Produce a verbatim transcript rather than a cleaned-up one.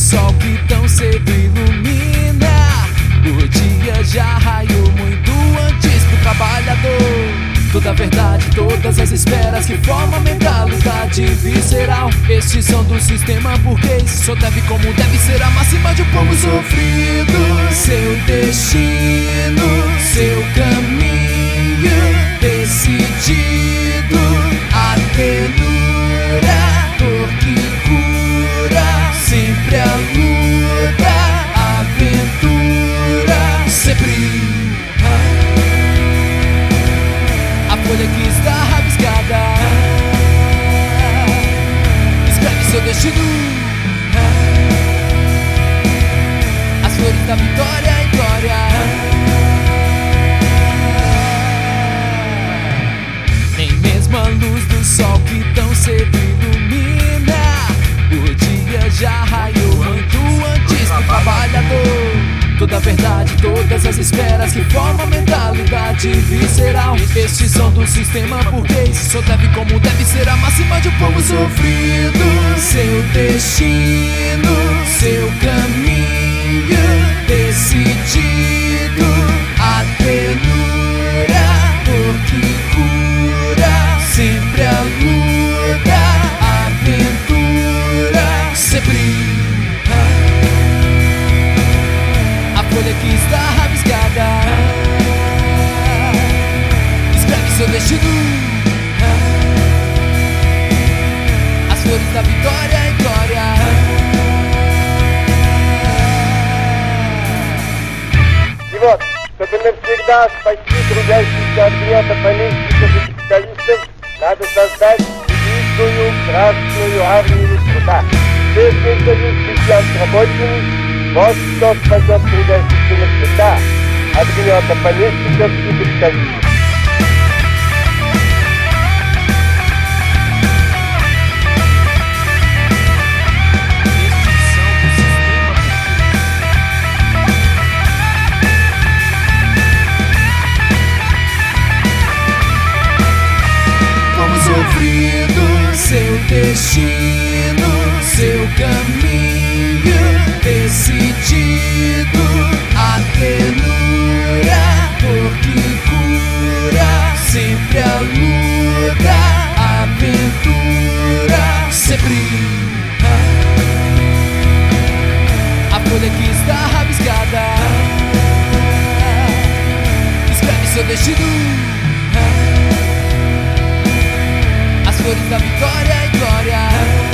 sol que tão cedo ilumina. O dia já raiou muito antes pro trabalhador. Toda a verdade, todas as esperas que formam a mentalidade visceral. Estes são do sistema burguês. Só deve como deve ser a máxima de um povo sofrido. Seu destino, seu caminho decidido. A ternura, dor que cura. Sempre a luta, a aventura. Sempre a folha que está rabiscada escreve seu destino. As flores da vitória em glória. Nem mesmo a luz do sol que tão cedo ilumina. O dia já raiou muito antes do trabalhador. Toda a verdade, todas as esperas que formam a mentalidade visceral. Estes são do sistema burguês. Só deve como deve ser a máxima de um povo sofrido. Seu destino, seu caminho decidido. A ternura, dor que cura. Sempre a luta, a aventura. Sempre folha que está rabiscada escreve seu destino. As flores da vitória em glória. И вот, чтобы навсегда спасти трудящихся от гнета помещиков и капиталистов, надо создать великую красную армию труда. Честный союз крестьянских рабочих. Вот что спасет трудящихся навсегда от гнета помещиков и капиталистов. Como sofrido, seu destino, seu caminho decidido. A ternura, dor que cura. Sempre a luta, a aventura. Sempre a folha que está rabiscada escreve seu destino. As flores da vitória em glória.